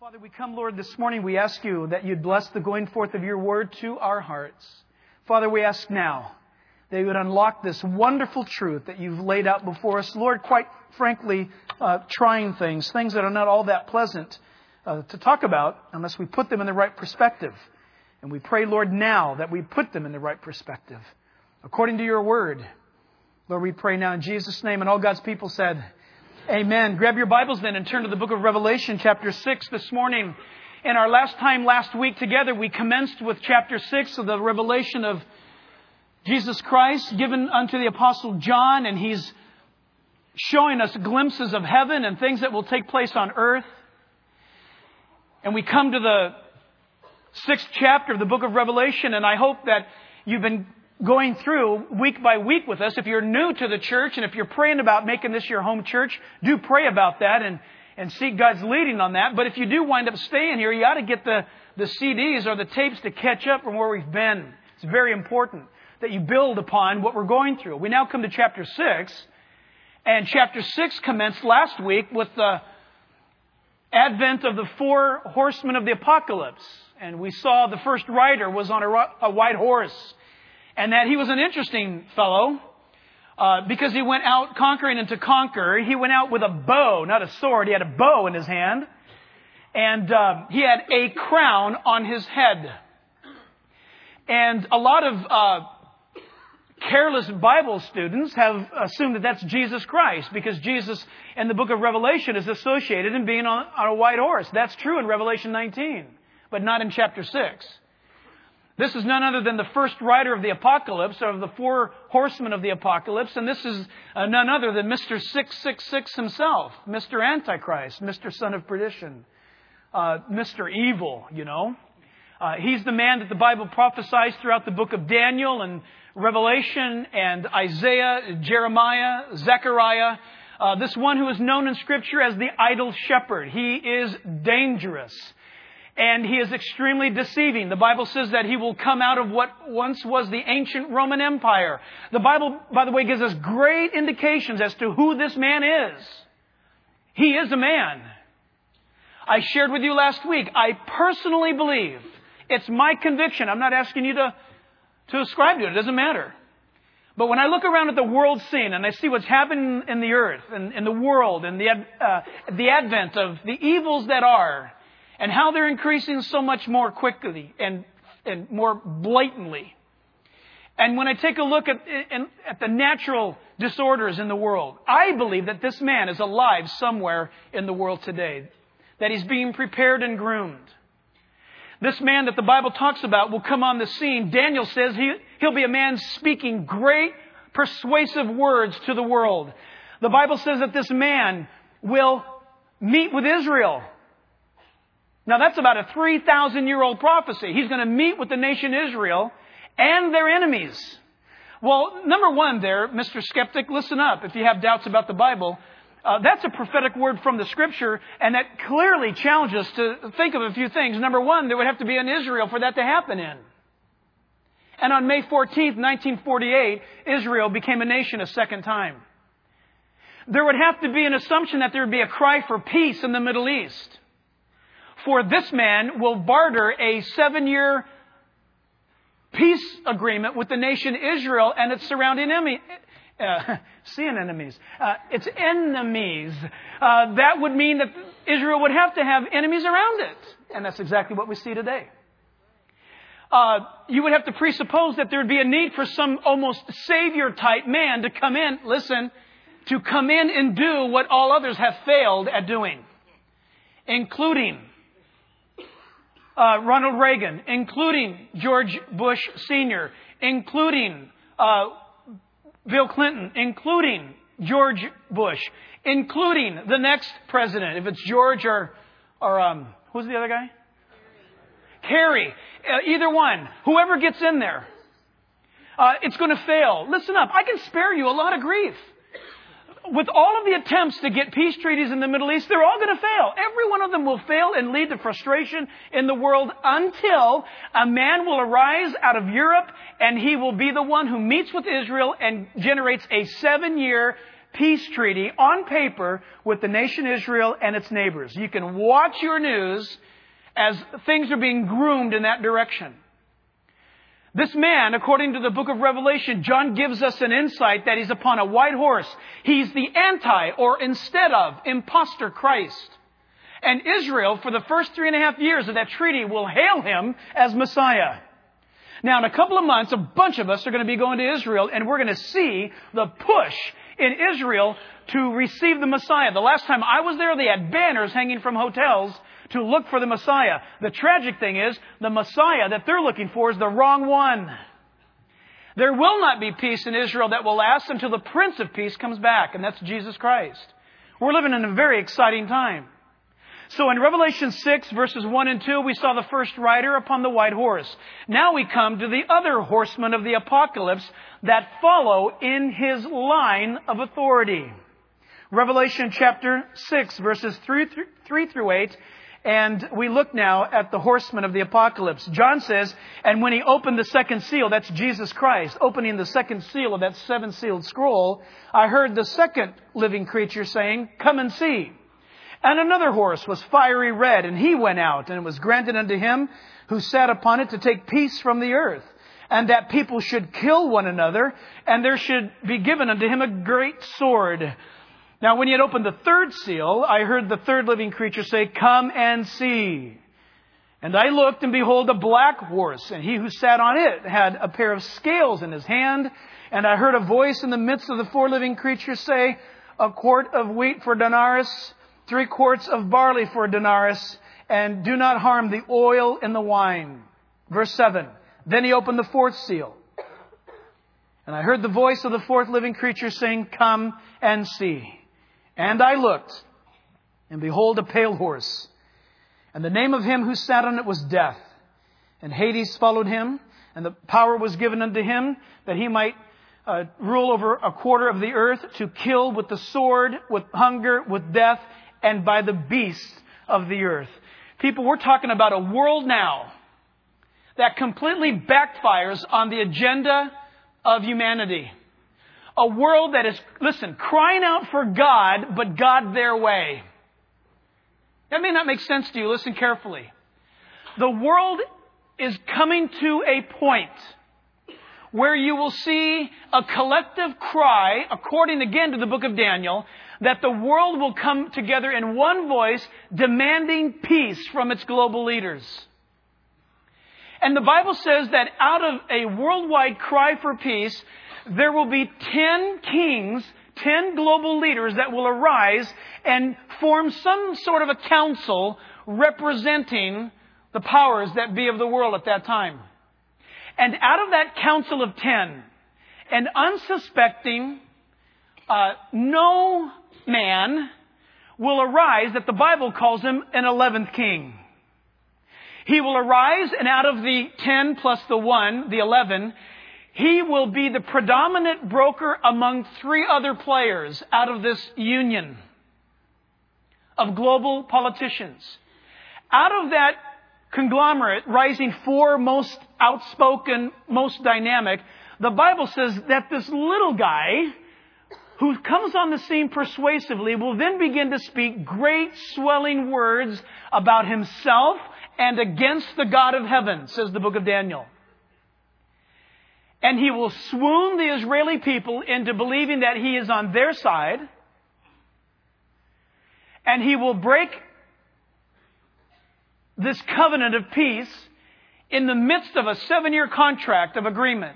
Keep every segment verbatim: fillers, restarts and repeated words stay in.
Father, we come, Lord, this morning. We ask you that you'd bless the going forth of your word to our hearts. Father, we ask now that you would unlock this wonderful truth that you've laid out before us. Lord, quite frankly, uh, trying things, things that are not all that pleasant uh, to talk about unless we put them in the right perspective. And we pray, Lord, now that we put them in the right perspective, according to your word. Lord, we pray now in Jesus' name. And all God's people said, amen. Grab your Bibles then and turn to the book of Revelation, chapter six this morning. In our last time last week together, we commenced with chapter six of the revelation of Jesus Christ given unto the Apostle John. And he's showing us glimpses of heaven and things that will take place on earth. And we come to the sixth chapter of the book of Revelation. And I hope that you've been going through week by week with us. If you're new to the church and if you're praying about making this your home church, do pray about that and, and seek God's leading on that. But if you do wind up staying here, you ought to get the, the C Ds or the tapes to catch up from where we've been. It's very important that you build upon what we're going through. We now come to chapter six. And chapter six commenced last week with the advent of the four horsemen of the apocalypse. And we saw the first rider was on a, a white horse. And that he was an interesting fellow uh, because he went out conquering and to conquer. He went out with a bow, not a sword. He had a bow in his hand. And uh, he had a crown on his head. And a lot of uh, careless Bible students have assumed that that's Jesus Christ because Jesus in the book of Revelation is associated in being on, on a white horse. That's true in Revelation nineteen, but not in chapter six. This is none other than the first rider of the apocalypse, or of the four horsemen of the apocalypse. And this is uh, none other than Mister six six six himself, Mister Antichrist, Mister Son of Perdition, uh, Mister Evil, you know. Uh, he's the man that the Bible prophesies throughout the book of Daniel and Revelation and Isaiah, Jeremiah, Zechariah. Uh, this one who is known in Scripture as the idle shepherd. He is dangerous. And he is extremely deceiving. The Bible says that he will come out of what once was the ancient Roman Empire. The Bible, by the way, gives us great indications as to who this man is. He is a man. I shared with you last week, I personally believe, it's my conviction. I'm not asking you to, to ascribe to it. It doesn't matter. But when I look around at the world scene and I see what's happening in the earth and in the world and the, uh, the advent of the evils that are, and how they're increasing so much more quickly and, and more blatantly. And when I take a look at, at the natural disorders in the world, I believe that this man is alive somewhere in the world today. That he's being prepared and groomed. This man that the Bible talks about will come on the scene. Daniel says he, he'll be a man speaking great persuasive words to the world. The Bible says that this man will meet with Israel. Now that's about a three thousand year old prophecy. He's going to meet with the nation Israel and their enemies. Well, number one there, Mister Skeptic, listen up if you have doubts about the Bible. Uh, that's a prophetic word from the Scripture, and that clearly challenges us to think of a few things. Number one, there would have to be an Israel for that to happen in. And on May fourteenth, nineteen forty-eight, Israel became a nation a second time. There would have to be an assumption that there would be a cry for peace in the Middle East. For this man will barter a seven-year peace agreement with the nation Israel and its surrounding enemy, uh, seeing enemies, uh, its enemies. Uh, that would mean that Israel would have to have enemies around it. And that's exactly what we see today. Uh, you would have to presuppose that there would be a need for some almost savior-type man to come in, listen, to come in and do what all others have failed at doing, including Uh, Ronald Reagan, including George Bush Senior, including uh, Bill Clinton, including George Bush, including the next president, if it's George or, or um, who's the other guy? Kerry. Uh, either one. Whoever gets in there. Uh, it's going to fail. Listen up. I can spare you a lot of grief. With all of the attempts to get peace treaties in the Middle East, they're all going to fail. Every one of them will fail and lead to frustration in the world until a man will arise out of Europe and he will be the one who meets with Israel and generates a seven-year peace treaty on paper with the nation Israel and its neighbors. You can watch your news as things are being groomed in that direction. This man, according to the book of Revelation, John gives us an insight that he's upon a white horse. He's the anti, or instead of, imposter Christ. And Israel, for the first three and a half years of that treaty, will hail him as Messiah. Now, in a couple of months, a bunch of us are going to be going to Israel, and we're going to see the push in Israel to receive the Messiah. The last time I was there, they had banners hanging from hotels to look for the Messiah. The tragic thing is, the Messiah that they're looking for is the wrong one. There will not be peace in Israel that will last until the Prince of Peace comes back, and that's Jesus Christ. We're living in a very exciting time. So in Revelation six, verses one and two, we saw the first rider upon the white horse. Now we come to the other horsemen of the apocalypse that follow in his line of authority. Revelation chapter six, verses three through eight. And we look now at the horsemen of the apocalypse. John says, and when he opened the second seal, that's Jesus Christ, opening the second seal of that seven-sealed scroll, I heard the second living creature saying, come and see. And another horse was fiery red, and he went out, and it was granted unto him who sat upon it to take peace from the earth, and that people should kill one another, and there should be given unto him a great sword. Now, when he had opened the third seal, I heard the third living creature say, come and see. And I looked, and behold, a black horse, and he who sat on it had a pair of scales in his hand. And I heard a voice in the midst of the four living creatures say, a quart of wheat for denarius, three quarts of barley for a denarius, and do not harm the oil and the wine. Verse seven, then he opened the fourth seal. And I heard the voice of the fourth living creature saying, come and see. And I looked, and behold, a pale horse. And the name of him who sat on it was Death. And Hades followed him, and the power was given unto him that he might uh, rule over a quarter of the earth, to kill with the sword, with hunger, with death, and by the beasts of the earth. People, we're talking about a world now that completely backfires on the agenda of humanity. A world that is, listen, crying out for God, but God their way. That may not make sense to you. Listen carefully. The world is coming to a point where you will see a collective cry, according again to the book of Daniel, that the world will come together in one voice, demanding peace from its global leaders. And the Bible says that out of a worldwide cry for peace, there will be ten kings, ten global leaders that will arise and form some sort of a council representing the powers that be of the world at that time. And out of that council of ten, an unsuspecting, uh, no man will arise that the Bible calls him an eleventh king. He will arise, and out of the ten plus the one, the eleven, he will be the predominant broker among three other players out of this union of global politicians. Out of that conglomerate, rising four most outspoken, most dynamic, the Bible says that this little guy who comes on the scene persuasively will then begin to speak great swelling words about himself and against the God of heaven, says the book of Daniel. And he will swoon the Israeli people into believing that he is on their side. And he will break this covenant of peace in the midst of a seven-year contract of agreement.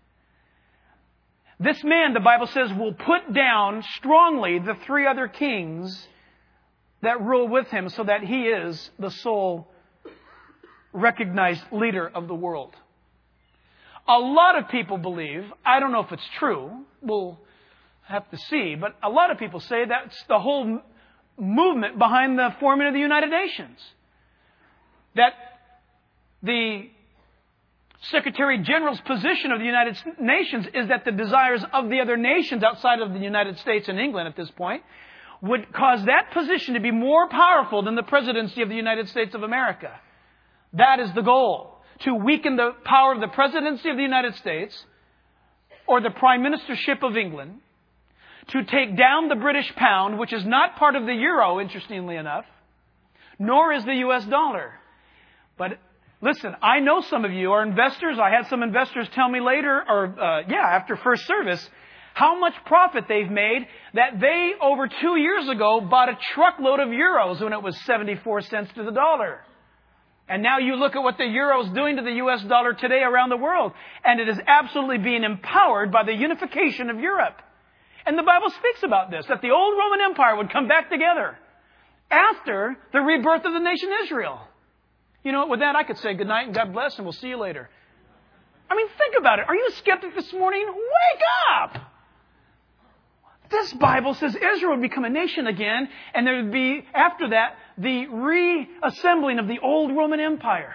This man, the Bible says, will put down strongly the three other kings that rule with him, so that he is the sole recognized leader of the world. A lot of people believe, I don't know if it's true, we'll have to see, but a lot of people say that's the whole movement behind the forming of the United Nations. That the Secretary General's position of the United Nations is that the desires of the other nations outside of the United States and England at this point would cause that position to be more powerful than the presidency of the United States of America. That is the goal. To weaken the power of the presidency of the United States or the prime ministership of England, to take down the British pound, which is not part of the euro, interestingly enough, nor is the U S dollar. But listen, I know some of you are investors. I had some investors tell me later, or uh, yeah, after first service, how much profit they've made that they, over two years ago, bought a truckload of euros when it was seventy-four cents to the dollar. And now you look at what the euro is doing to the U S dollar today around the world, and it is absolutely being empowered by the unification of Europe. And the Bible speaks about this, that the old Roman Empire would come back together after the rebirth of the nation Israel. You know, with that, I could say good night and God bless, and we'll see you later. I mean, think about it. Are you a skeptic this morning? Wake up! This Bible says Israel would become a nation again, and there would be, after that, the reassembling of the old Roman Empire.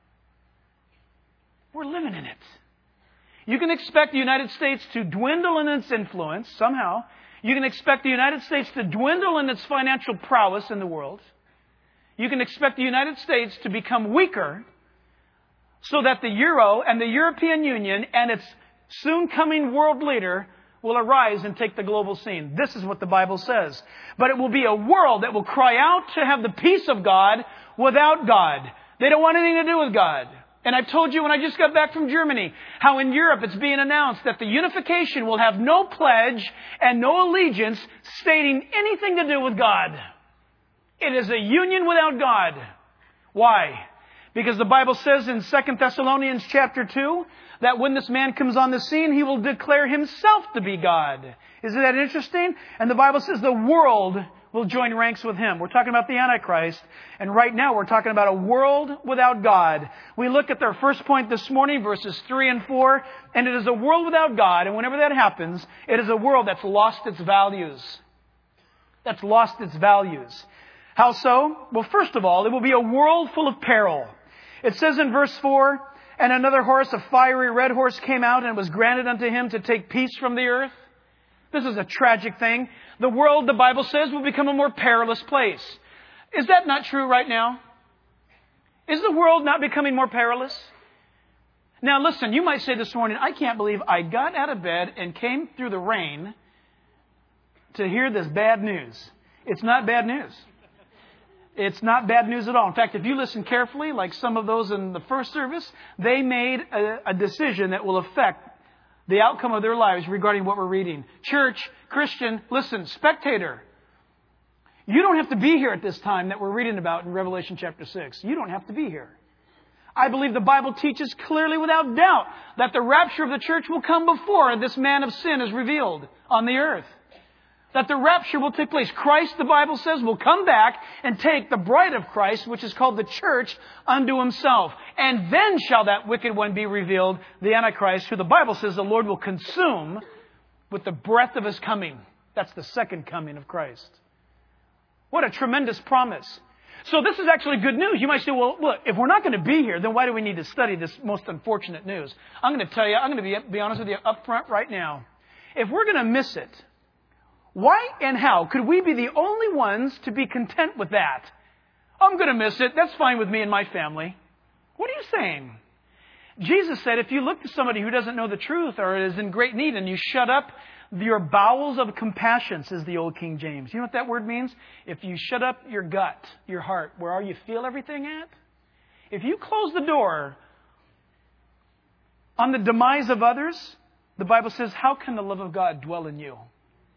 We're living in it. You can expect the United States to dwindle in its influence somehow. You can expect the United States to dwindle in its financial prowess in the world. You can expect the United States to become weaker so that the euro and the European Union and its soon coming world leader will arise and take the global scene. This is what the Bible says. But it will be a world that will cry out to have the peace of God without God. They don't want anything to do with God. And I've told you when I just got back from Germany, how in Europe it's being announced that the unification will have no pledge and no allegiance stating anything to do with God. It is a union without God. Why? Because the Bible says in Second Thessalonians chapter two that when this man comes on the scene, he will declare himself to be God. Isn't that interesting? And the Bible says the world will join ranks with him. We're talking about the Antichrist. And right now we're talking about a world without God. We look at their first point this morning, verses three and four, and it is a world without God. And whenever that happens, it is a world that's lost its values. That's lost its values. How so? Well, first of all, it will be a world full of peril. It says in verse four, and another horse, a fiery red horse, came out, and it was granted unto him to take peace from the earth. This is a tragic thing. The world, the Bible says, will become a more perilous place. Is that not true right now? Is the world not becoming more perilous? Now listen, you might say this morning, I can't believe I got out of bed and came through the rain to hear this bad news. It's not bad news. It's not bad news at all. In fact, if you listen carefully, like some of those in the first service, they made a, a decision that will affect the outcome of their lives regarding what we're reading. Church, Christian, listen, spectator. You don't have to be here at this time that we're reading about in Revelation chapter six. You don't have to be here. I believe the Bible teaches clearly without doubt that the rapture of the church will come before this man of sin is revealed on the earth. That the rapture will take place. Christ, the Bible says, will come back and take the bride of Christ, which is called the church, unto himself. And then shall that wicked one be revealed, the Antichrist, who the Bible says the Lord will consume with the breath of his coming. That's the second coming of Christ. What a tremendous promise. So this is actually good news. You might say, well, look, if we're not going to be here, then why do we need to study this most unfortunate news? I'm going to tell you, I'm going to be, be honest with you up front right now. If we're going to miss it, why and how could we be the only ones to be content with that? I'm going to miss it. That's fine with me and my family. What are you saying? Jesus said, if you look to somebody who doesn't know the truth or is in great need and you shut up your bowels of compassion, says the old King James. You know what that word means? If you shut up your gut, your heart, where you feel everything at. If you close the door on the demise of others, the Bible says, how can the love of God dwell in you?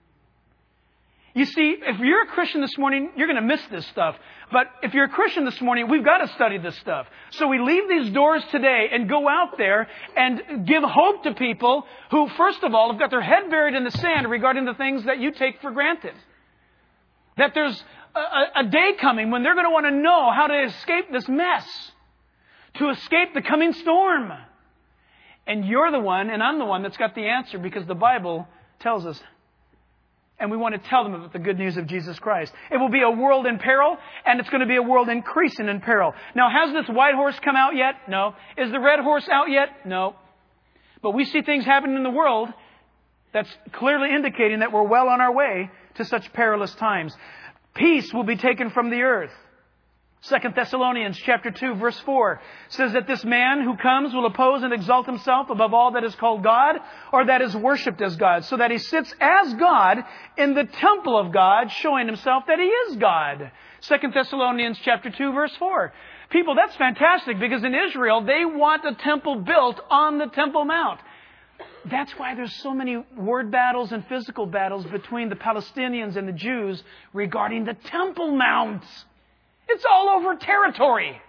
You see, if you're a Christian this morning, you're going to miss this stuff. But if you're a Christian this morning, we've got to study this stuff. So we leave these doors today and go out there and give hope to people who, first of all, have got their head buried in the sand regarding the things that you take for granted. That there's a, a day coming when they're going to want to know how to escape this mess, to escape the coming storm. And you're the one, and I'm the one that's got the answer, because the Bible tells us. And we want to tell them about the good news of Jesus Christ. It will be a world in peril, and it's going to be a world increasing in peril. Now, has this white horse come out yet? No. Is the red horse out yet? No. But we see things happening in the world that's clearly indicating that we're well on our way to such perilous times. Peace will be taken from the earth. Second Thessalonians chapter two, verse four says that this man who comes will oppose and exalt himself above all that is called God or that is worshipped as God, so that he sits as God in the temple of God, showing himself that he is God. Second Thessalonians chapter two, verse four. People, that's fantastic, because in Israel, they want a temple built on the Temple Mount. That's why there's so many word battles and physical battles between the Palestinians and the Jews regarding the Temple Mount. It's all over territory.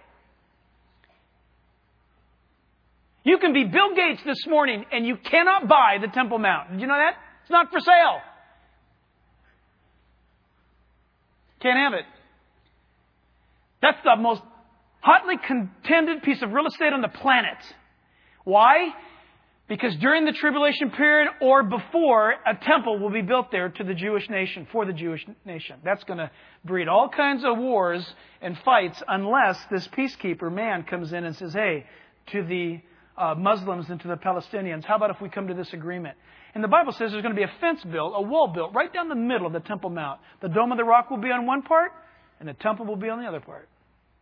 You can be Bill Gates this morning and you cannot buy the Temple Mount. Did you know that? It's not for sale. Can't have it. That's the most hotly contended piece of real estate on the planet. Why? Because during the tribulation period or before, a temple will be built there to the Jewish nation, for the Jewish nation. That's going to breed all kinds of wars and fights unless this peacekeeper man comes in and says, hey, to the uh, Muslims and to the Palestinians, how about if we come to this agreement? And the Bible says there's going to be a fence built, a wall built right down the middle of the Temple Mount. The Dome of the Rock will be on one part and the temple will be on the other part.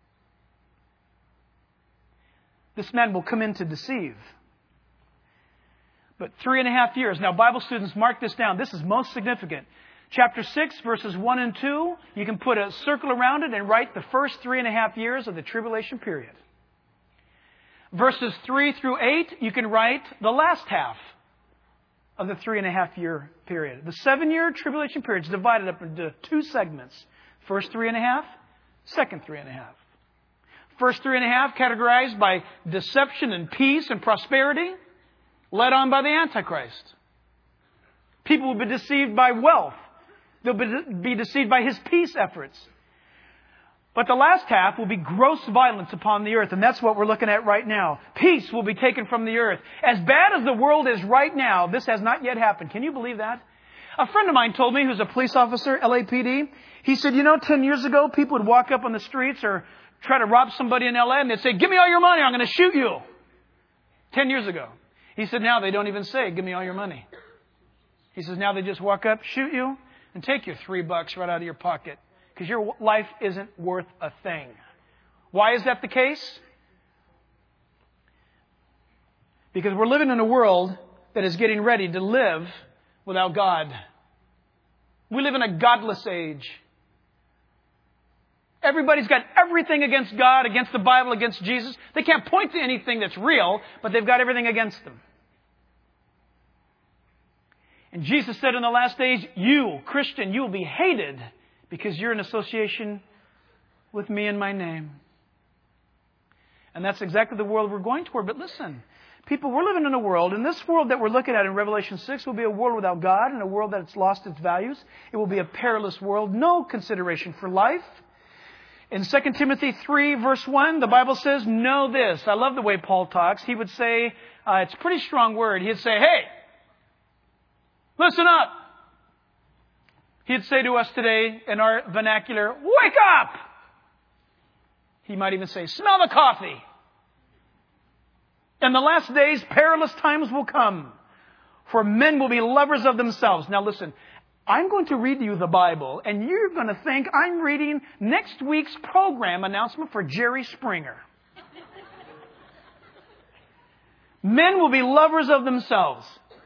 This man will come in to deceive. But three and a half years. Now, Bible students, mark this down. This is most significant. Chapter six, verses one and two, you can put a circle around it and write the first three and a half years of the tribulation period. Verses three through eight, you can write the last half of the three and a half year period. The seven-year tribulation period is divided up into two segments. First three and a half, second three and a half. First three and a half categorized by deception and peace and prosperity, led on by the Antichrist. People will be deceived by wealth. They'll be deceived by his peace efforts. But the last half will be gross violence upon the earth, and that's what we're looking at right now. Peace will be taken from the earth. As bad as the world is right now, this has not yet happened. Can you believe that? A friend of mine told me, who's a police officer, L A P D, he said, you know, ten years ago, people would walk up on the streets or try to rob somebody in L A, and they'd say, give me all your money, I'm going to shoot you. Ten years ago. He said, now they don't even say, give me all your money. He says, now they just walk up, shoot you, and take your three bucks right out of your pocket. Because your life isn't worth a thing. Why is that the case? Because we're living in a world that is getting ready to live without God. We live in a godless age. Everybody's got everything against God, against the Bible, against Jesus. They can't point to anything that's real, but they've got everything against them. And Jesus said in the last days, you, Christian, you will be hated because you're in association with me and my name. And that's exactly the world we're going toward. But listen, people, we're living in a world, and this world that we're looking at in Revelation six will be a world without God and a world that's lost its values. It will be a perilous world, no consideration for life. In Second Timothy three, verse one, the Bible says, know this. I love the way Paul talks. He would say, uh, it's a pretty strong word. He'd say, hey, listen up. He'd say to us today in our vernacular, wake up. He might even say, smell the coffee. In the last days, perilous times will come, for men will be lovers of themselves. Now listen, I'm going to read you the Bible, and you're going to think I'm reading next week's program announcement for Jerry Springer. Men will be lovers of themselves.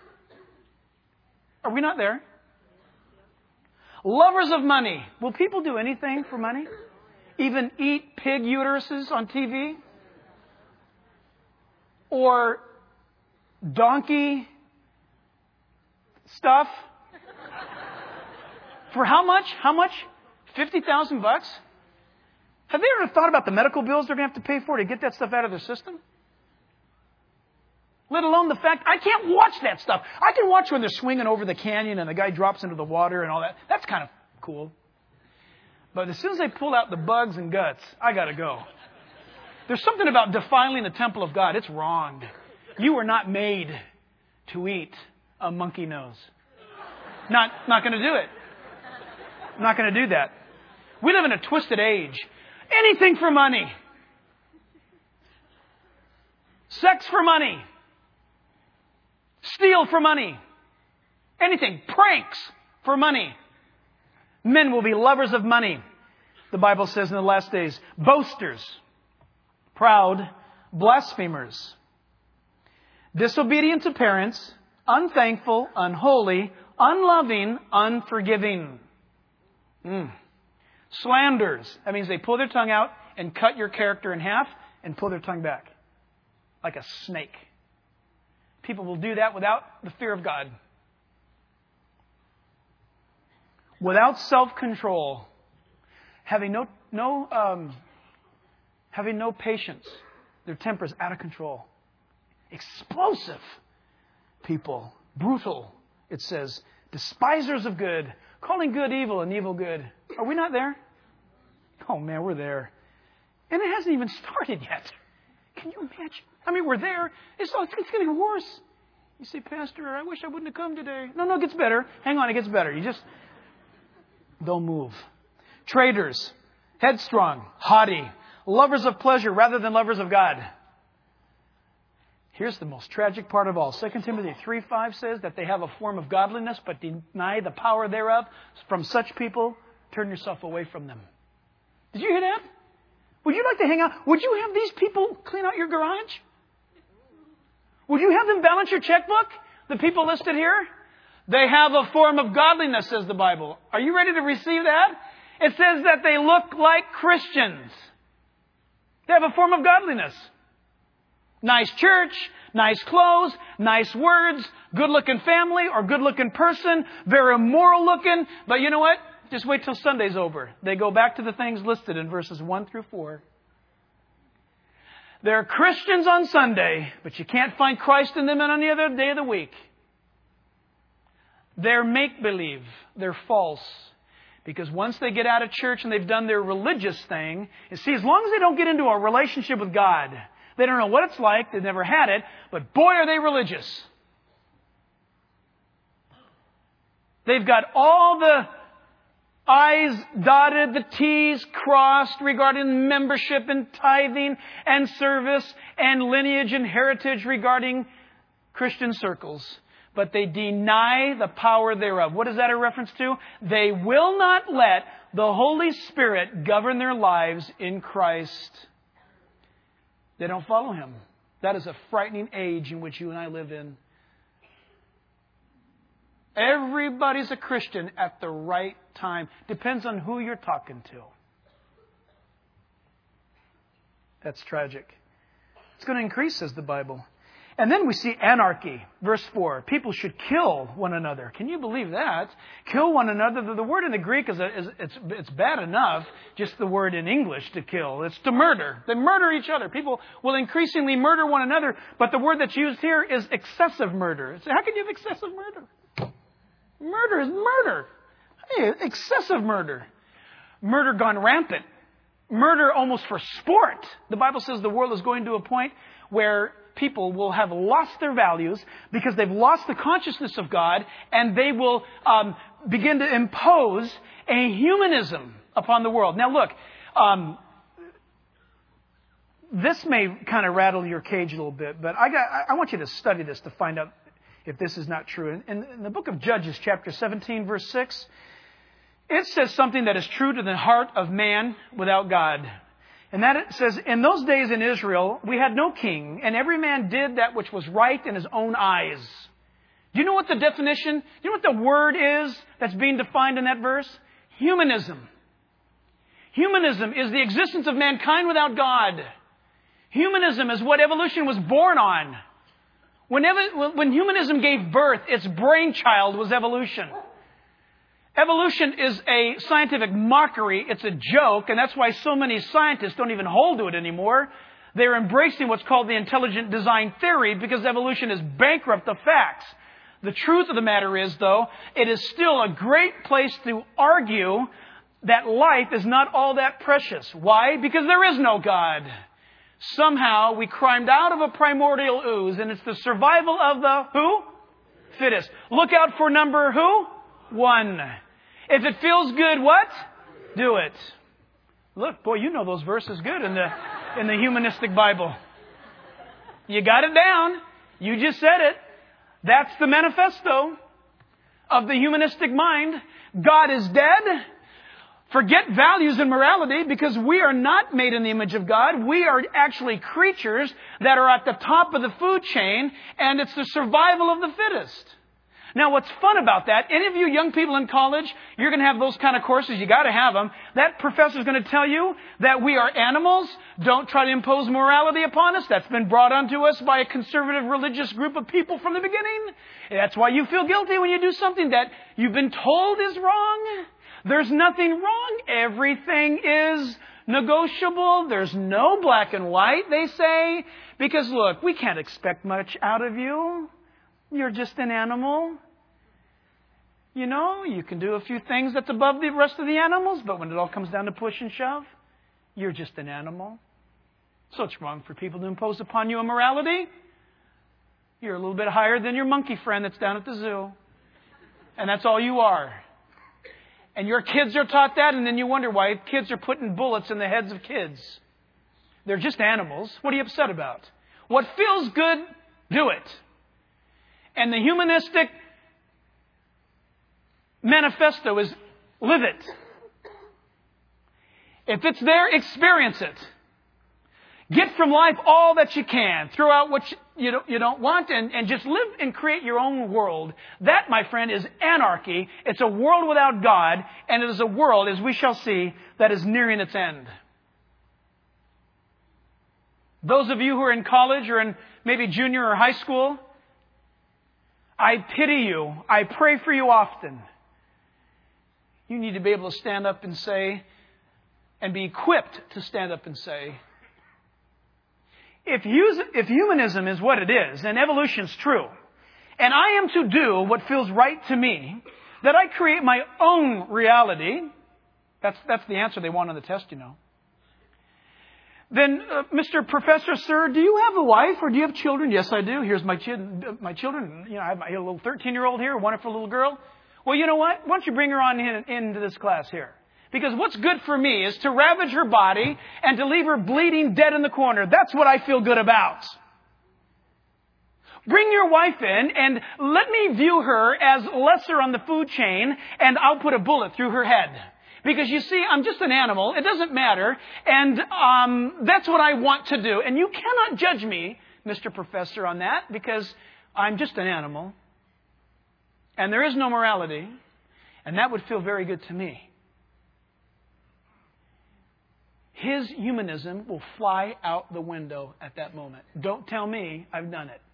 Are we not there? Lovers of money. Will people do anything for money? Even eat pig uteruses on T V? Or donkey stuff? For how much? How much? fifty thousand bucks? Have they ever thought about the medical bills they're going to have to pay for to get that stuff out of their system? Let alone the fact, I can't watch that stuff. I can watch when they're swinging over the canyon and the guy drops into the water and all that. That's kind of cool. But as soon as they pull out the bugs and guts, I got to go. There's something about defiling the temple of God. It's wrong. You were not made to eat a monkey nose. Not, not going to do it. I'm not going to do that. We live in a twisted age. Anything for money. Sex for money. Steal for money. Anything. Pranks for money. Men will be lovers of money. the Bible says in the last days, boasters, proud, blasphemers, disobedient to parents, unthankful, unholy, unloving, unforgiving. Mm. Slanders. That means they pull their tongue out and cut your character in half and pull their tongue back. Like a snake. People will do that without the fear of God. Without self-control. Having no, no, um, having no patience. Their temper is out of control. Explosive people. Brutal, it says. Despisers of good. Calling good evil and evil good. Are we not there? Oh man, we're there. And it hasn't even started yet. Can you imagine? I mean, we're there. It's, it's going to get worse. You say, Pastor, I wish I wouldn't have come today. No, no, it gets better. Hang on, it gets better. You just don't move. Traitors, headstrong, haughty, lovers of pleasure rather than lovers of God. Here's the most tragic part of all. Second Timothy three five says that they have a form of godliness but deny the power thereof. From such people, turn yourself away from them. Did you hear that? Would you like to hang out? Would you have these people clean out your garage? Would you have them balance your checkbook? The people listed here? They have a form of godliness, says the Bible. Are you ready to receive that? It says that they look like Christians. They have a form of godliness. Nice church, nice clothes, nice words, good-looking family or good-looking person, very moral looking. But you know what? Just wait till Sunday's over. They go back to the things listed in verses one through four. They're Christians on Sunday, but you can't find Christ in them on any other day of the week. They're make-believe. They're false. Because once they get out of church and they've done their religious thing, you see, as long as they don't get into a relationship with God, they don't know what it's like. They've never had it. But boy, are they religious. They've got all the I's dotted, the T's crossed regarding membership and tithing and service and lineage and heritage regarding Christian circles. But they deny the power thereof. What is that a reference to? They will not let the Holy Spirit govern their lives in Christ. They don't follow Him. That is a frightening age in which you and I live in. Everybody's a Christian at the right time. Depends on who you're talking to. That's tragic. It's going to increase, says the Bible. And then we see anarchy. Verse four. People should kill one another. Can you believe that? Kill one another. The word in the Greek is, a, is it's, it's bad enough, just the word in English to kill. It's to murder. They murder each other. People will increasingly murder one another. But the word that's used here is excessive murder. So how can you have excessive murder? Murder is murder. Hey, excessive murder. Murder gone rampant. Murder almost for sport. The Bible says the world is going to a point where people will have lost their values because they've lost the consciousness of God, and they will um, begin to impose a humanism upon the world. Now look, um, this may kind of rattle your cage a little bit, but I, got, I want you to study this to find out if this is not true. In, in the book of Judges, chapter seventeen, verse six, it says something that is true to the heart of man without God. And that it says, in those days in Israel, we had no king, and every man did that which was right in his own eyes. Do you know what the definition, do you know what the word is that's being defined in that verse? Humanism. Humanism is the existence of mankind without God. Humanism is what evolution was born on. Whenever, when humanism gave birth, its brainchild was evolution. Evolution is a scientific mockery. It's a joke, and that's why so many scientists don't even hold to it anymore. They're embracing what's called the intelligent design theory because evolution is bankrupt of facts. The truth of the matter is, though, it is still a great place to argue that life is not all that precious. Why? Because there is no God. Somehow we climbed out of a primordial ooze, and it's the survival of the who? Fittest. Look out for number who? One. If it feels good, what? Do it. Look, boy, you know those verses good in the in the humanistic Bible. You got it down. You just said it. That's the manifesto of the humanistic mind. God is dead. Forget values and morality, because we are not made in the image of God. We are actually creatures that are at the top of the food chain, and it's the survival of the fittest. Now, what's fun about that, any of you young people in college, you're going to have those kind of courses. You got to have them. That professor's going to tell you that we are animals. Don't try to impose morality upon us. That's been brought onto us by a conservative religious group of people from the beginning. That's why you feel guilty when you do something that you've been told is wrong. There's nothing wrong. Everything is negotiable. There's no black and white, they say. Because look, we can't expect much out of you. You're just an animal. You know, you can do a few things that's above the rest of the animals, but when it all comes down to push and shove, you're just an animal. So it's wrong for people to impose upon you a morality. You're a little bit higher than your monkey friend that's down at the zoo. And that's all you are. And your kids are taught that, and then you wonder why kids are putting bullets in the heads of kids. They're just animals. What are you upset about? What feels good, do it. And the humanistic manifesto is live it. If it's there, experience it. Get from life all that you can. Throw out what you don't, you don't want and, and just live and create your own world. That, my friend, is anarchy. It's a world without God, and it is a world, as we shall see, that is nearing its end. Those of you who are in college or in maybe junior or high school, I pity you. I pray for you often. You need to be able to stand up and say, and be equipped to stand up and say, If, if humanism is what it is, and evolution's true, and I am to do what feels right to me, that I create my own reality, that's, that's the answer they want on the test, you know. Then, uh, Mister Professor, sir, do you have a wife or do you have children? Yes, I do. Here's my, chi- my children. You know, I have my a little thirteen-year-old here, a wonderful little girl. Well, you know what? Why don't you bring her on in, into this class here? Because what's good for me is to ravage her body and to leave her bleeding dead in the corner. That's what I feel good about. Bring your wife in and let me view her as lesser on the food chain, and I'll put a bullet through her head. Because you see, I'm just an animal. It doesn't matter. And um, that's what I want to do. And you cannot judge me, Mister Professor, on that, because I'm just an animal. And there is no morality. And that would feel very good to me. His humanism will fly out the window at that moment. Don't tell me I've done it.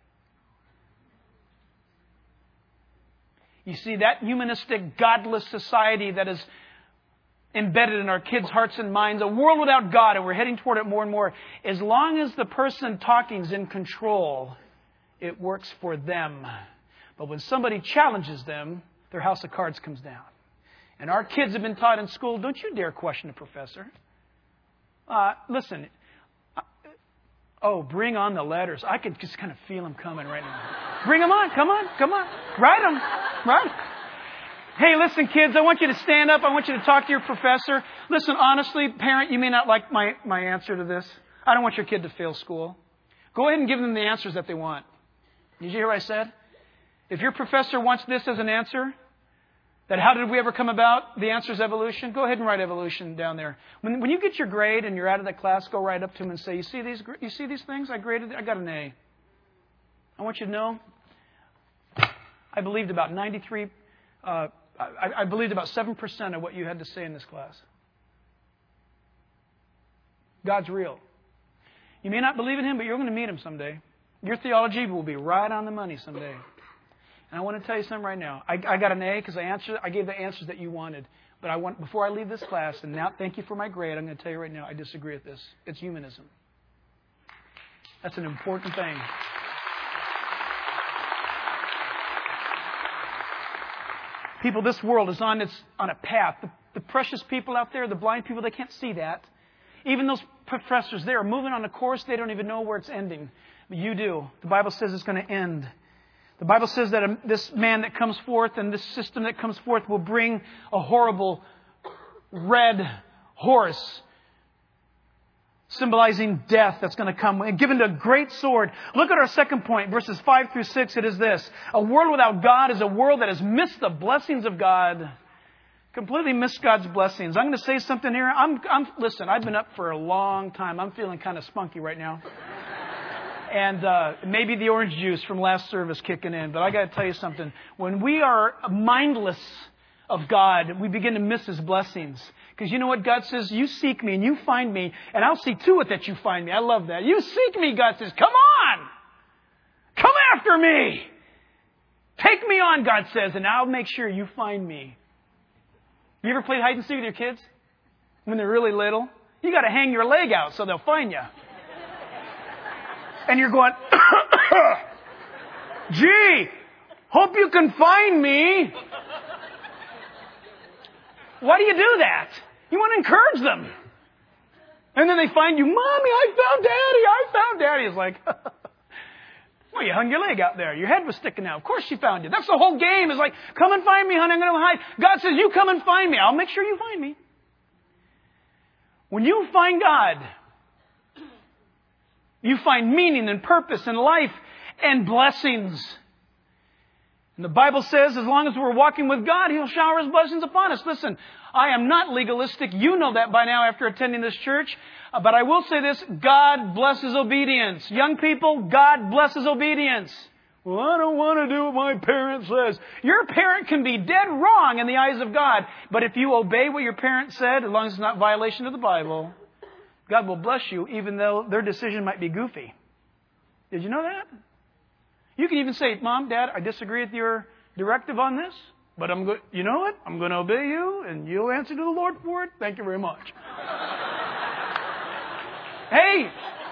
You see, that humanistic, godless society that is embedded in our kids' hearts and minds, a world without God, and we're heading toward it more and more. As long as the person talking is in control, it works for them. But when somebody challenges them, their house of cards comes down. And our kids have been taught in school, don't you dare question the professor. Uh, listen, uh, oh, bring on the letters. I could just kind of feel them coming right now. Bring them on. Come on. Come on. Write them. Write them. Hey, listen, kids, I want you to stand up. I want you to talk to your professor. Listen, honestly, parent, you may not like my, my answer to this. I don't want your kid to fail school. Go ahead and give them the answers that they want. Did you hear what I said? If your professor wants this as an answer, that how did we ever come about? The answer is evolution. Go ahead and write evolution down there. When, when you get your grade and you're out of that class, go right up to him and say, you see these, you see these things? I graded, I got an A. I want you to know, I believed about ninety-three, uh, I, I believed about seven percent of what you had to say in this class. God's real. You may not believe in Him, but you're going to meet Him someday. Your theology will be right on the money someday. And I want to tell you something right now. I, I got an A because I answered. I gave the answers that you wanted. But I want before I leave this class, and now thank you for my grade, I'm going to tell you right now, I disagree with this. It's humanism. That's an important thing. People, this world is on its on a path. The, the precious people out there, the blind people, they can't see that. Even those professors, they are moving on a course. They don't even know where it's ending. But you do. The Bible says it's going to end. The Bible says that a, this man that comes forth and this system that comes forth will bring a horrible red horse, symbolizing death that's going to come, and given a great sword. Look at our second point, verses five through six. It is this. A world without God is a world that has missed the blessings of God. Completely miss God's blessings. I'm going to say something here. I'm, I'm, listen, I've been up for a long time. I'm feeling kind of spunky right now. And uh, maybe the orange juice from last service kicking in. But I got to tell you something. When we are mindless of God, we begin to miss His blessings. Because you know what God says? You seek me and you find me, and I'll see to it that you find me. I love that. You seek me, God says. Come on! Come after me! Take me on, God says, and I'll make sure you find me. You ever played hide and seek with your kids? When they're really little? You got to hang your leg out so they'll find you. And you're going, gee, hope you can find me. Why do you do that? You want to encourage them. And then they find you, Mommy, I found Daddy, I found Daddy. It's like, well, you hung your leg out there. Your head was sticking out. Of course she found you. That's the whole game. It's like, come and find me, honey. I'm going to hide. God says, you come and find me. I'll make sure you find me. When you find God, you find meaning and purpose and life and blessings. And the Bible says as long as we're walking with God, He'll shower His blessings upon us. Listen, I am not legalistic. You know that by now after attending this church. Uh, but I will say this, God blesses obedience. Young people, God blesses obedience. Well, I don't want to do what my parent says. Your parent can be dead wrong in the eyes of God. But if you obey what your parent said, as long as it's not violation of the Bible, God will bless you even though their decision might be goofy. Did you know that? You can even say, Mom, Dad, I disagree with your directive on this, but I'm go- you know what? I'm going to obey you, and you'll answer to the Lord for it. Thank you very much. Hey!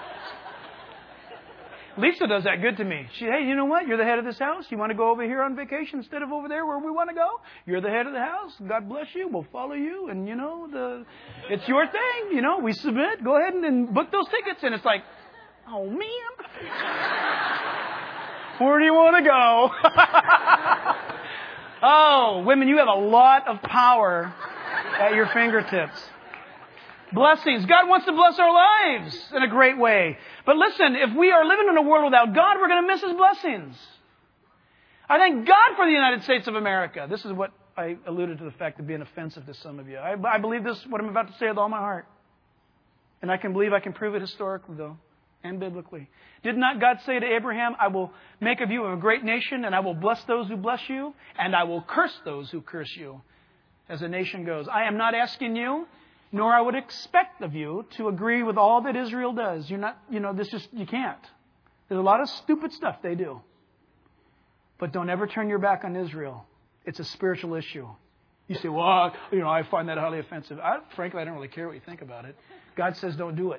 Lisa does that good to me. She, hey, you know what? You're the head of this house. You want to go over here on vacation instead of over there where we want to go? You're the head of the house. God bless you. We'll follow you. And, you know, the it's your thing. You know, we submit. Go ahead and, and book those tickets. And it's like, oh, man. Where do you want to go? Oh, women, you have a lot of power at your fingertips. Blessings. God wants to bless our lives in a great way. But listen, if we are living in a world without God, we're going to miss His blessings. I thank God for the United States of America. This is what I alluded to the fact of being offensive to some of you. I, I believe this, what I'm about to say with all my heart. And I can believe I can prove it historically, though, and biblically. Did not God say to Abraham, I will make of you a great nation, and I will bless those who bless you, and I will curse those who curse you, as a nation goes. I am not asking you, nor I would expect of you, to agree with all that Israel does. You're not, you know, this just, you can't. There's a lot of stupid stuff they do. But don't ever turn your back on Israel. It's a spiritual issue. You say, well, you know, I find that highly offensive. I, frankly, I don't really care what you think about it. God says don't do it.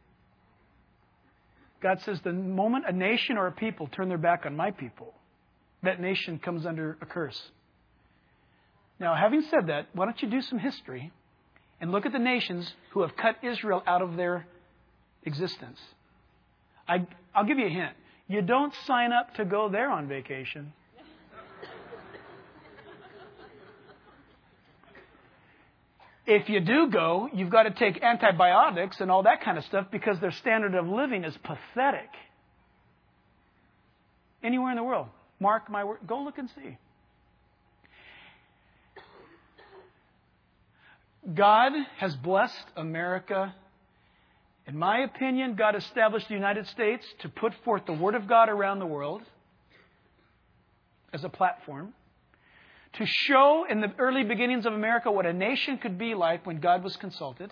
God says the moment a nation or a people turn their back on my people, that nation comes under a curse. Now, having said that, why don't you do some history and look at the nations who have cut Israel out of their existence. I, I'll give you a hint. You don't sign up to go there on vacation. If you do go, you've got to take antibiotics and all that kind of stuff because their standard of living is pathetic. Anywhere in the world. Mark my word. Go look and see. God has blessed America. In my opinion, God established the United States to put forth the Word of God around the world as a platform, to show in the early beginnings of America what a nation could be like when God was consulted,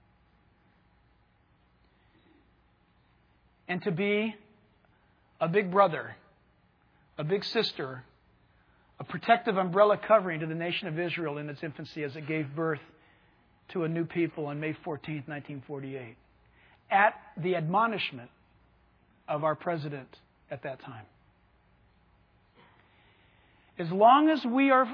and to be a big brother, a big sister, a protective umbrella covering to the nation of Israel in its infancy as it gave birth to a new people on May fourteenth, nineteen forty-eight, at the admonishment of our president at that time. As long as we are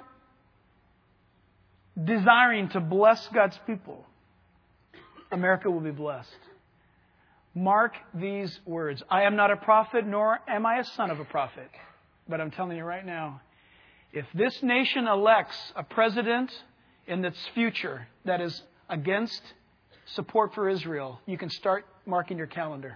desiring to bless God's people, America will be blessed. Mark these words. I am not a prophet, nor am I a son of a prophet. But I'm telling you right now, if this nation elects a president in its future that is against support for Israel, you can start marking your calendar.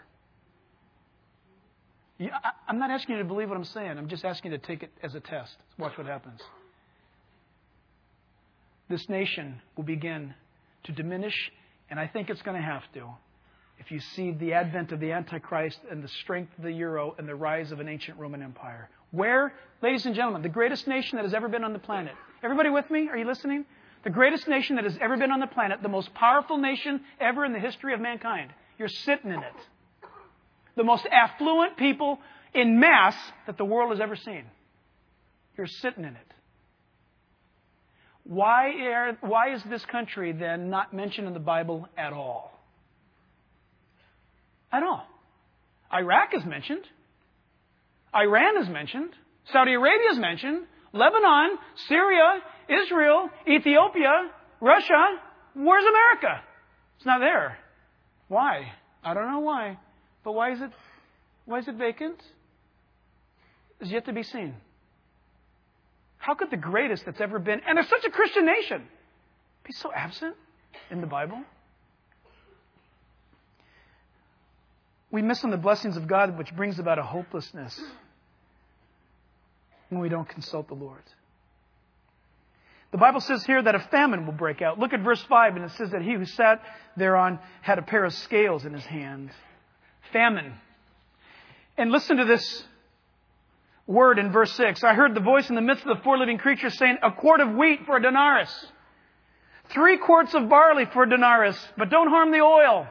You, I, I'm not asking you to believe what I'm saying. I'm just asking you to take it as a test. Watch what happens. this nation will begin to diminish, and I think it's going to have to, if you see the advent of the Antichrist and the strength of the euro and the rise of an ancient Roman Empire. Where, ladies and gentlemen, the greatest nation that has ever been on the planet. Everybody with me? Are you listening? The greatest nation that has ever been on the planet, the most powerful nation ever in the history of mankind. You're sitting in it. The most affluent people in mass that the world has ever seen. You're sitting in it. Why, are, why is this country then not mentioned in the Bible at all? At all. Iraq is mentioned. Iran is mentioned. Saudi Arabia is mentioned. Lebanon, Syria, Israel, Ethiopia, Russia. Where's America? It's not there. Why? I don't know why. But why is it, why is it vacant? It's yet to be seen. How could the greatest that's ever been, and they're such a Christian nation, be so absent in the Bible? We miss on the blessings of God, which brings about a hopelessness when we don't consult the Lord. The Bible says here that a famine will break out. Look at verse five, and it says that he who sat thereon had a pair of scales in his hand. Famine. And listen to this word in verse six. I heard the voice in the midst of the four living creatures saying, a quart of wheat for a denarius. Three quarts of barley for a denarius. But don't harm the oil.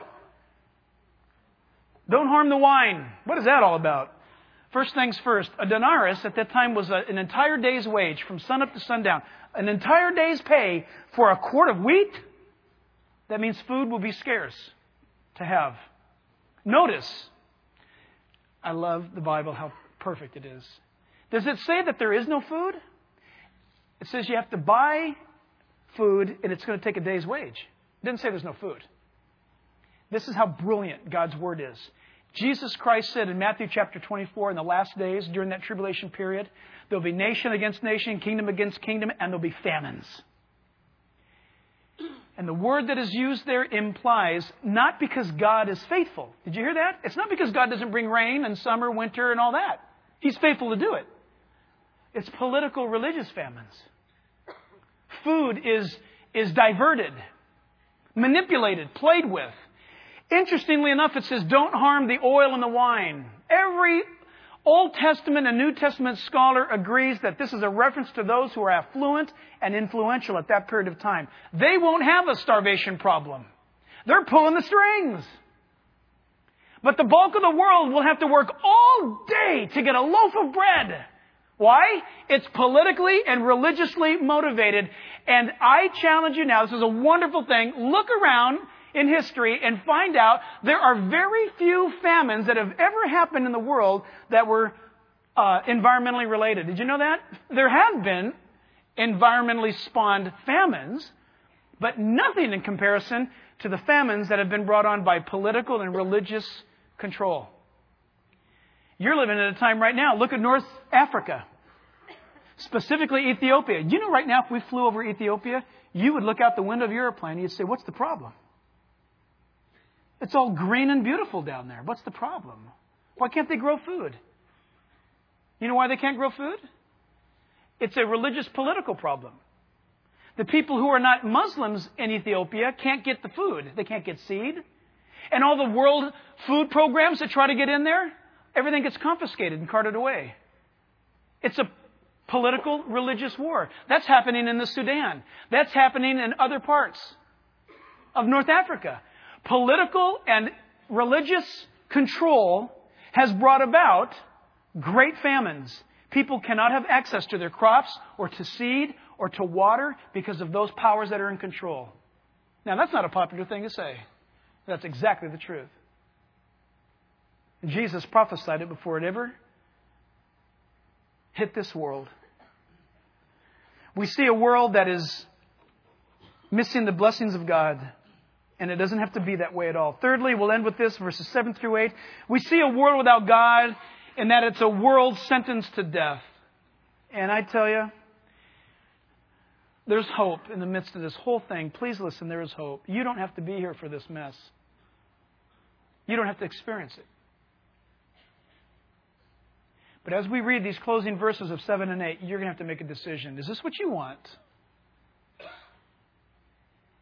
Don't harm the wine. What is that all about? First things first, a denarius at that time was a, an entire day's wage from sunup to sundown. An entire day's pay for a quart of wheat? That means food will be scarce to have. Notice, I love the Bible, how perfect it is. Does it say that there is no food? It says you have to buy food and it's going to take a day's wage. It didn't say there's no food. This is how brilliant God's Word is. Jesus Christ said in Matthew chapter twenty-four, in the last days, during that tribulation period, there'll be nation against nation, kingdom against kingdom, and there'll be famines. And the word that is used there implies not because God is faithful. Did you hear that? It's not because God doesn't bring rain and summer, winter, and all that. He's faithful to do it. It's political, religious famines. Food is, is diverted, manipulated, played with. Interestingly enough, it says, don't harm the oil and the wine. Every Old Testament and New Testament scholar agrees that this is a reference to those who are affluent and influential at that period of time. They won't have a starvation problem. They're pulling the strings. But the bulk of the world will have to work all day to get a loaf of bread. Why? It's politically and religiously motivated. And I challenge you now, this is a wonderful thing. Look around in history and find out there are very few famines that have ever happened in the world that were uh, environmentally related. Did you know that? There have been environmentally spawned famines, but nothing in comparison to the famines that have been brought on by political and religious control. You're living at a time right now. Look at North Africa, specifically Ethiopia. You know right now if we flew over Ethiopia, you would look out the window of your airplane and you'd say, what's the problem? It's all green and beautiful down there. What's the problem? Why can't they grow food? You know why they can't grow food? It's a religious political problem. The people who are not Muslims in Ethiopia can't get the food. They can't get seed. And all the world food programs that try to get in there, everything gets confiscated and carted away. It's a political, religious war. That's happening in the Sudan. That's happening in other parts of North Africa. Political and religious control has brought about great famines. People cannot have access to their crops or to seed or to water because of those powers that are in control. Now, that's not a popular thing to say. That's exactly the truth. And Jesus prophesied it before it ever hit this world. We see a world that is missing the blessings of God. And it doesn't have to be that way at all. Thirdly, we'll end with this, verses seven through eight. We see a world without God in that it's a world sentenced to death. And I tell you, there's hope in the midst of this whole thing. Please listen, there is hope. You don't have to be here for this mess. You don't have to experience it. But as we read these closing verses of seven and eight, you're going to have to make a decision. Is this what you want?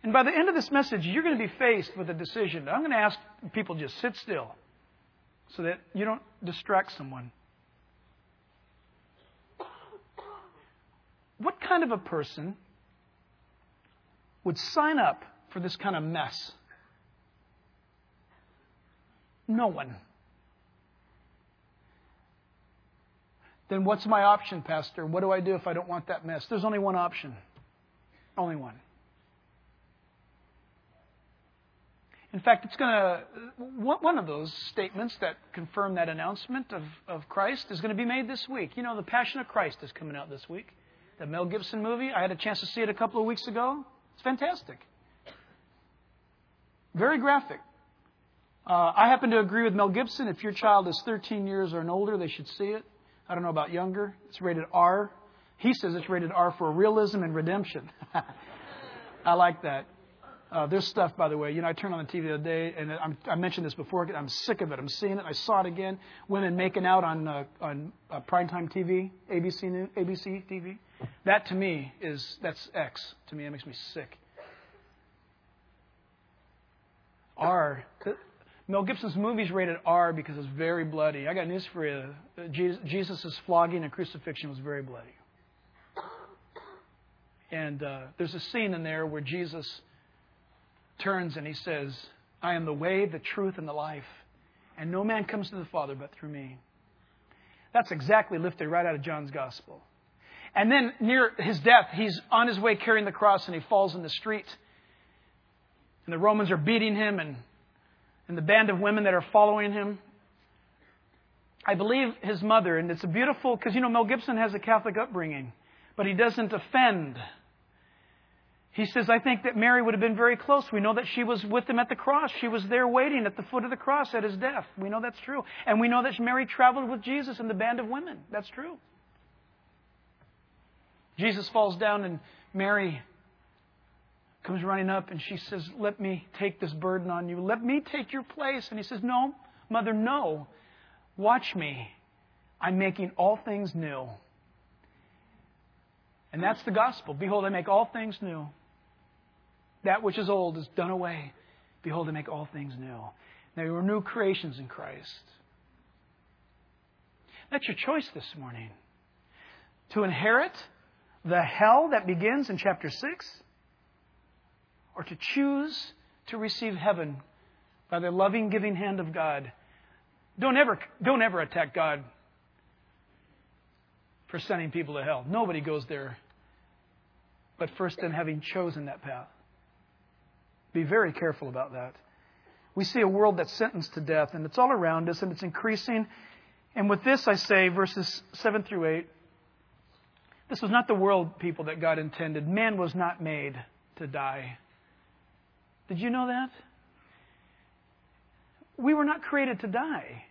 And by the end of this message, you're going to be faced with a decision. I'm going to ask people just sit still so that you don't distract someone. What kind of a person would sign up for this kind of mess? No one. Then what's my option, Pastor? What do I do if I don't want that mess? There's only one option. Only one. In fact, it's going to, one of those statements that confirm that announcement of, of Christ is going to be made this week. You know, The Passion of Christ is coming out this week. The Mel Gibson movie. I had a chance to see it a couple of weeks ago. It's fantastic. Very graphic. Uh, I happen to agree with Mel Gibson. If your child is thirteen years or and older, they should see it. I don't know about younger. It's rated R. He says it's rated R for realism and redemption. I like that. Uh, there's stuff, by the way. You know, I turned on the T V the other day, and I'm, I mentioned this before. I'm sick of it. I'm seeing it. I saw it again. Women making out on uh, on uh, primetime T V, A B C News, A B C T V. That to me is that's X. To me, it makes me sick. R. Mel Gibson's movie's rated R because it's very bloody. I got news for you. Jesus' flogging and crucifixion was very bloody. And uh, there's a scene in there where Jesus turns and he says, I am the way, the truth, and the life. And no man comes to the Father but through me. That's exactly lifted right out of John's Gospel. And then near his death, he's on his way carrying the cross and he falls in the street. And the Romans are beating him and, and the band of women that are following him. I believe his mother, and it's a beautiful, because you know Mel Gibson has a Catholic upbringing, but he doesn't offend. He says, I think that Mary would have been very close. We know that she was with him at the cross. She was there waiting at the foot of the cross at his death. We know that's true. And we know that Mary traveled with Jesus in the band of women. That's true. Jesus falls down and Mary comes running up and she says, let me take this burden on you. Let me take your place. And he says, no, Mother, no. Watch me. I'm making all things new. And that's the gospel. Behold, I make all things new. That which is old is done away. Behold, I make all things new. Now you are new creations in Christ. That's your choice this morning. To inherit the hell that begins in chapter six, or to choose to receive heaven by the loving, giving hand of God. Don't ever, don't ever attack God for sending people to hell. Nobody goes there but first in having chosen that path. Be very careful about that. We see a world that's sentenced to death, and it's all around us, and it's increasing. And with this, I say, verses seven through eight, this was not the world, people, that God intended. Man was not made to die. Did you know that? We were not created to die.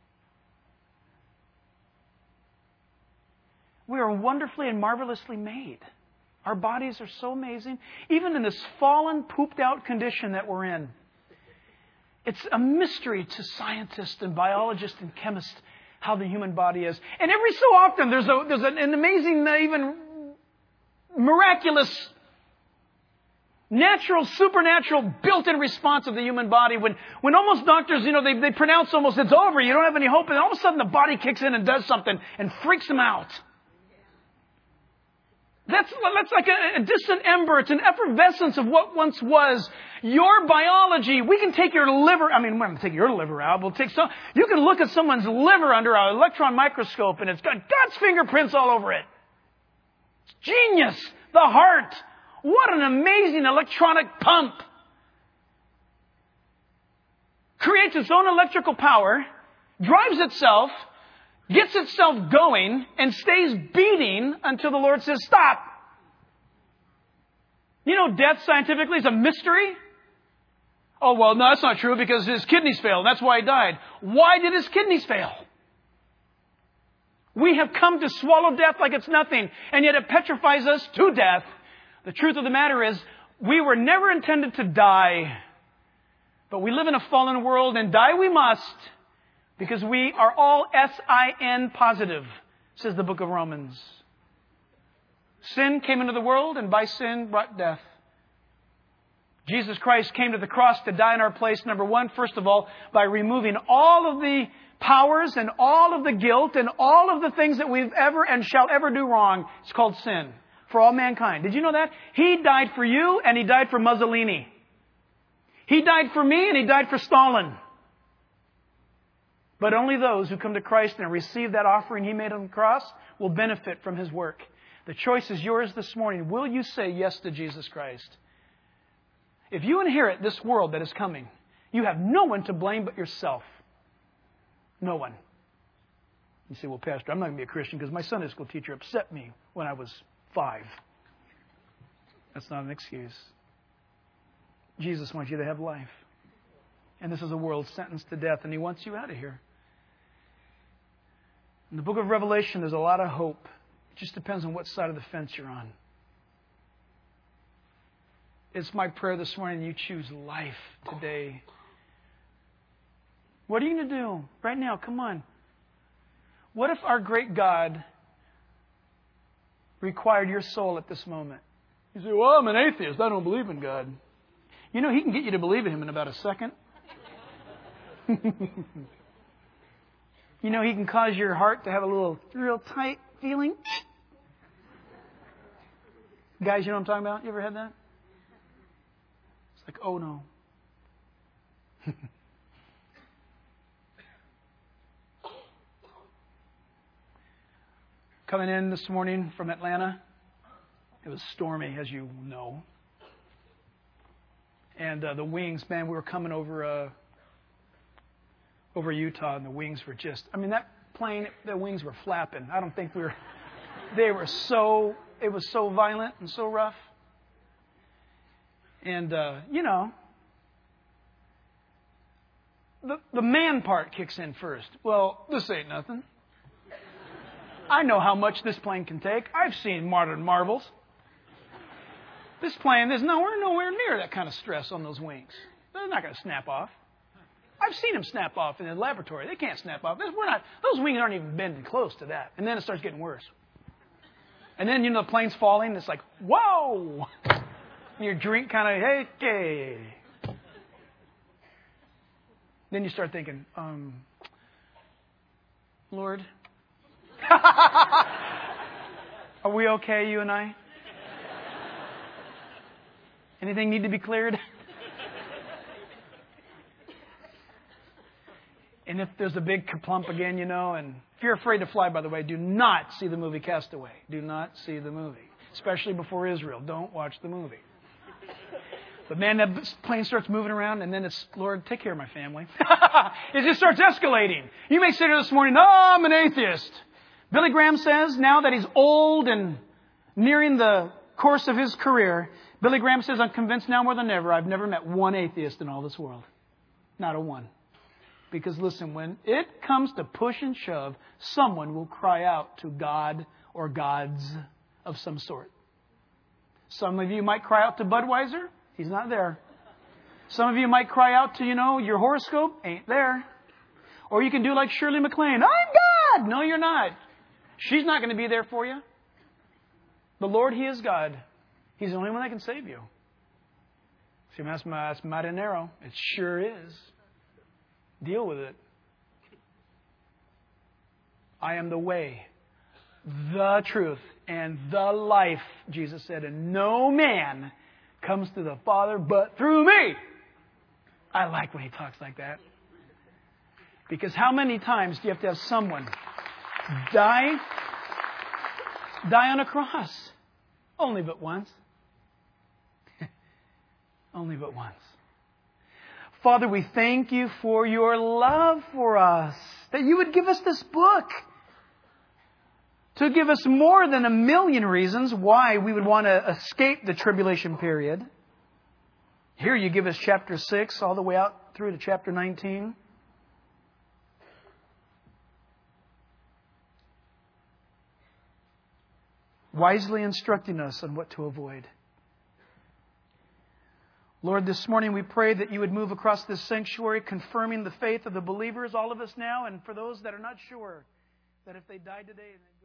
We are wonderfully and marvelously made. Our bodies are so amazing. Even in this fallen, pooped out condition that we're in. It's a mystery to scientists and biologists and chemists how the human body is. And every so often there's, a, there's an, an amazing, even miraculous, natural, supernatural, built-in response of the human body. When, when almost doctors, you know, they, they pronounce almost it's over, you don't have any hope. And all of a sudden the body kicks in and does something and freaks them out. That's, that's like a, a distant ember. It's an effervescence of what once was. Your biology, we can take your liver, I mean, we're not going to take your liver out. We'll take some, you can look at someone's liver under an electron microscope and it's got God's fingerprints all over it. It's genius. The heart. What an amazing electronic pump. Creates its own electrical power, drives itself, gets itself going, and stays beating until the Lord says, stop. You know, death scientifically is a mystery. Oh, well, no, that's not true because his kidneys failed. That's why he died. Why did his kidneys fail? We have come to swallow death like it's nothing, and yet it petrifies us to death. The truth of the matter is, we were never intended to die, but we live in a fallen world, and die we must. Because we are all S I N positive, says the book of Romans. Sin came into the world, and by sin brought death. Jesus Christ came to the cross to die in our place, number one, first of all, by removing all of the powers and all of the guilt and all of the things that we've ever and shall ever do wrong. It's called sin for all mankind. Did you know that? He died for you and He died for Mussolini. He died for me and He died for Stalin. But only those who come to Christ and receive that offering He made on the cross will benefit from His work. The choice is yours this morning. Will you say yes to Jesus Christ? If you inherit this world that is coming, you have no one to blame but yourself. No one. You say, well, Pastor, I'm not going to be a Christian because my Sunday school teacher upset me when I was five. That's not an excuse. Jesus wants you to have life. And this is a world sentenced to death, and He wants you out of here. In the book of Revelation, there's a lot of hope. It just depends on what side of the fence you're on. It's my prayer this morning you choose life today. What are you going to do right now? Come on. What if our great God required your soul at this moment? You say, well, I'm an atheist. I don't believe in God. You know, He can get you to believe in Him in about a second. You know, He can cause your heart to have a little real tight feeling. Guys, you know what I'm talking about? You ever had that? It's like, oh no. Coming in this morning from Atlanta, it was stormy, as you know. And uh, the wings, man, we were coming over uh, over Utah, and the wings were just, I mean, that plane, the wings were flapping. I don't think we were, they were so, it was so violent and so rough. And, uh, you know, the, the man part kicks in first. Well, this ain't nothing. I know how much this plane can take. I've seen modern marvels. This plane, there's nowhere, nowhere near that kind of stress on those wings. They're not going to snap off. I've seen them snap off in the laboratory. They can't snap off. We're not, those wings aren't even bending close to that. And then it starts getting worse. And then, you know, the plane's falling. And it's like, whoa! And your drink kind of, hey, hey. Then you start thinking, um, Lord, are we okay, you and I? Anything need to be cleared? And if there's a big kerplump again, you know, and if you're afraid to fly, by the way, do not see the movie Castaway. Do not see the movie. Especially before Israel. Don't watch the movie. But man, that plane starts moving around, and then it's, Lord, take care of my family. It just starts escalating. You may sit here this morning, oh, I'm an atheist. Billy Graham says now that he's old and nearing the course of his career, Billy Graham says, I'm convinced now more than ever, I've never met one atheist in all this world. Not a one. Because listen, when it comes to push and shove, someone will cry out to God or gods of some sort. Some of you might cry out to Budweiser. He's not there. Some of you might cry out to, you know, your horoscope. Ain't there. Or you can do like Shirley MacLaine. I'm God! No, you're not. She's not going to be there for you. The Lord, He is God. He's the only one that can save you. Si más más marinero. It sure is. Deal with it. I am the way, the truth, and the life, Jesus said, and no man comes to the Father but through me. I like when He talks like that. Because how many times do you have to have someone die, die on a cross? Only but once. Only but once. Father, we thank You for Your love for us. That You would give us this book. To give us more than a million reasons why we would want to escape the tribulation period. Here You give us chapter six all the way out through to chapter nineteen. Wisely instructing us on what to avoid. Lord, this morning we pray that You would move across this sanctuary, confirming the faith of the believers, all of us now, and for those that are not sure, that if they died today...